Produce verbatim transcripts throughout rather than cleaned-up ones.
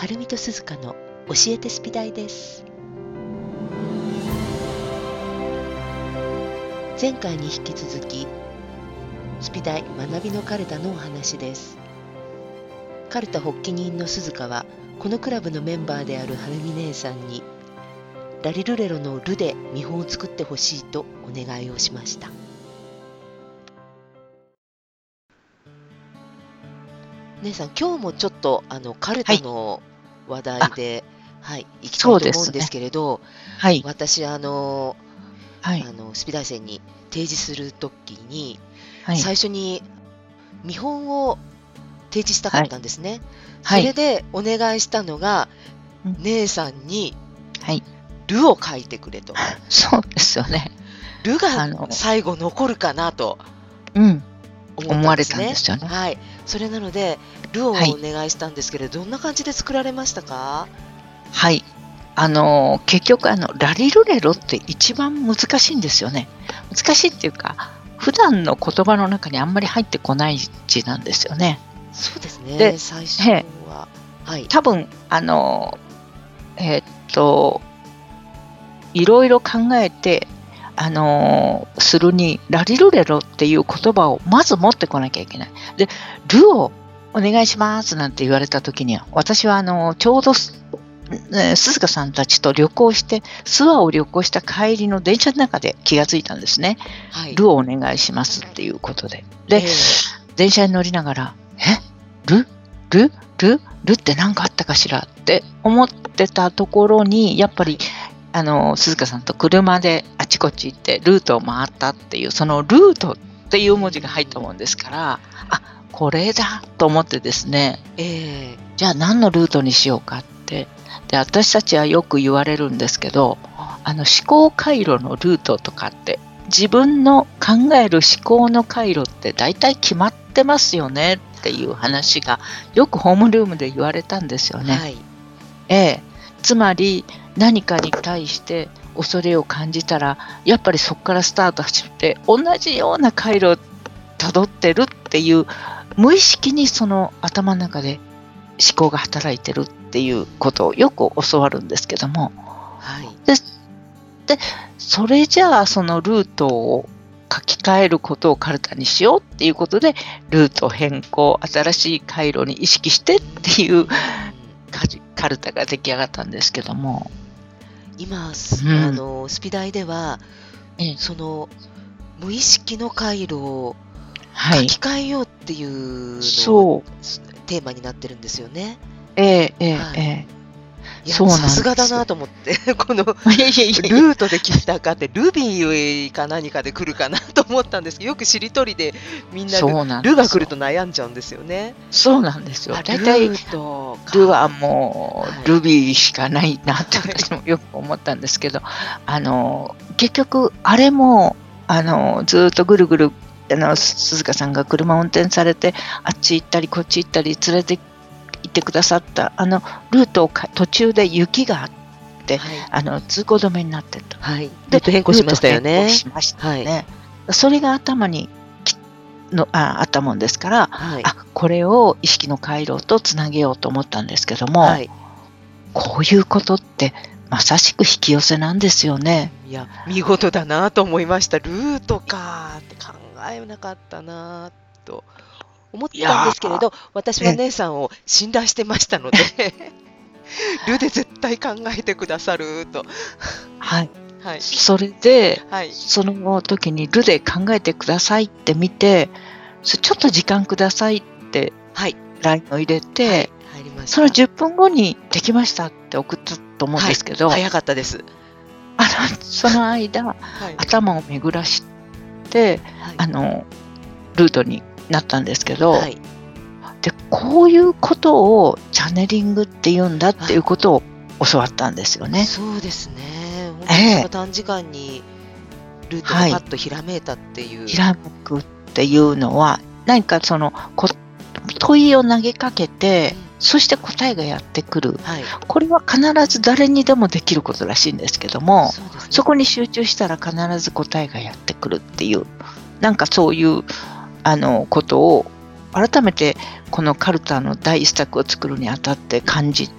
はるみとすずかの教えてスピダイです。前回に引き続きスピダイ学びのカルタのお話です。カルタ発起人のすずかはこのクラブのメンバーであるはるみ姉さんにラリルレロのルで見本を作ってほしいとお願いをしました。姉さん、今日もちょっとあのカルタの話題で、はい、いきたいと思うんですけれど、 はい、 私あの、 はい、 あのスピダイ生に提示するときに、 はい、 最初に見本を提示したかったんですね。 はい、 それでお願いしたのが、 うん姉さんにはい、 ルを書いてくれと。 そうですよね。 ルがあの、 最後残るかなとうん、 思っ思われたんですね。 たんですよね。 はい。それなので、ルをおはい、 願いしたんですけれど、どんな感じで作られましたか？ はい。あの、結局、あの、ラリルレロって一番難しいんですよね。難しいっていうか、普段の言葉の中にあんまり入ってこない字なんですよね。 そうですね、 で、 最初ええは。はい。 多分、あの、えーっと、いろいろ考えて、あのーするに、ラリルレロっていう言葉をまず持ってこなきゃいけない。で、ルをお願いしますなんて言われた時には、私はあのーちょうどす、ね、鈴鹿さんたちと旅行して、諏訪を旅行した帰りの電車の中で気がついたんですね。 はい。 ルをお願いしますっていうことで。で、 ええ電車に乗りながら、えルルルルって何かあったかしらって思ってたところに、やっぱり、あの鈴鹿さんと車であちこち行ってルートを回ったっていう、そのルートっていう文字が入ったもんですから、あ、これだと思ってですね、 ええじゃあ何のルートにしようかって。で、私たちはよく言われるんですけど、あの思考回路のルートとかって、自分の考える思考の回路って大体決まってますよねっていう話がよくホームルームで言われたんですよね。 はい。 ええ、つまり何かに対して恐れを感じたら、やっぱりそこからスタートして同じような回路をたどってるっていう、無意識にその頭の中で思考が働いてるっていうことをよく教わるんですけども、 はい。 ででそれじゃあそのルートを書き換えることをカルタにしようっていうことで、ルート変更、新しい回路に意識してっていうカジカルタが出来上がったんですけども、 今、すうんあのスピダイでは、 ええその無意識の回路をはい、 書き換えようっていうのをそうすテーマになってるんですよね。 ええええはい。 ええいや、 そうなんさすがだですなと思って、このルいやいやいやいやートで来たかって、ルビーか何かで来るかなと思ったんですけど、よくしりとりでみんなルそうなんルですよが来ると悩んじゃうんですよね。 そうなんですよ。 あ、ルだいたいートか。 ルはもはい。 うルビーしかないなってはい。 私もよく思ったんですけど、あの結局あれもあのずっとぐるぐる、あの鈴鹿さんが車を運転されてあっち行ったりこっち行ったり連れて行ってくださったあのルートをか途中で雪があってはい。 あの通行止めになってた。 はい。ルでート変更しましたよルート変更ね。 しましたはい。 よね。それが頭にきの あ, あったもんですから、 はい。 あこれを意識の回路とつなげようと思ったんですけども、 はい。 こういうことってまさしく引き寄せなんですよね。 いや、見事だなと思いました。ルートかーって考えなかったなと思ったんでいやすけれど、私ー、 はえ姉さんを信頼してましたので、ルで絶対考えてくださると。 はい、 はい。 それではい。 その時にルで考えてくださいって見て、そちょっと時間くださいってはい。 ラインを入れはい。 て、 入りましそのた。 じゅっぷんごにできましたって送ったと思うんはい。 ですけど、 早かったです。 あのその間はい。 頭を巡らしてはい。 あのルートになったんですけど、 はい。 でこういうことをチャネリングって言うんだっていうことを教わったんですよね。 そうですね。本当えにそえの短時間にルートがはいパッとひらめいたっていう。 ひらめくっていうのは何かそのこ問いを投げかけて、そして答えがやってくる。 はい。 これは必ず誰にでもできることらしいんですけども、 そうですね。 そこに集中したら必ず答えがやってくるっていう、なんかそういうあのことを改めてこのカルタの第一作を作るにあたって感じ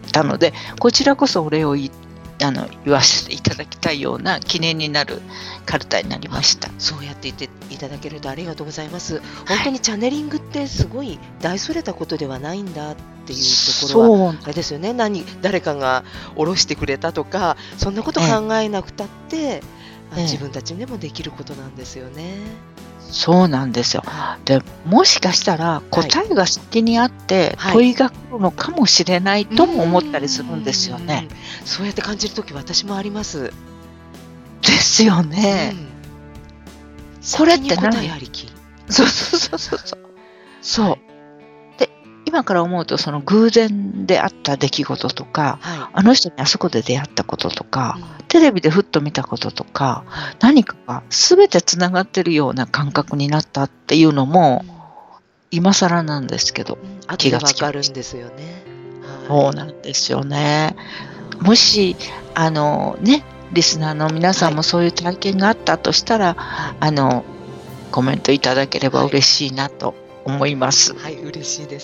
たので、こちらこそお礼をいあの言わせていただきたいような記念になるカルタになりました。 そうやって言っていただけるとありがとうございます。本当にチャネリングってすごい大それたことではないんだっていうところはあれですよね。何誰かが下ろしてくれたとかそんなこと考えなくたって、ええ、自分たちでもできることなんですよね。 そうなんですよ。でもしかしたら答えが先にあって問いが来るのかもしれないとも思ったりするんですよね。 うん、そうやって感じるとき私もあります。 ですよね。うん、これって何？そうそうそうそうそう。そう。はい、で今から思うとその偶然であった出来事とか、はい、あの人にあそこで出会ったこととか、うん、テレビでふっと見たこととか、はい、何かが全てつながってるような感覚になったっていうのも、うん、今更なんですけど、 うん、気がつかるんですよね。 そうなんですよね。もしあのねリスナーの皆さんもそういう体験があったとしたら、はい、あのコメントいただければ嬉しいなと思います。 はい、はい、嬉しいです。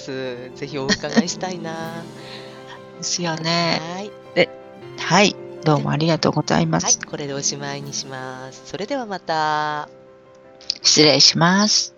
ぜひお伺いしたいな。 ですよね。 はい。 で、はい、どうもありがとうございます。 はい、これでおしまいにします。それではまた。 失礼します。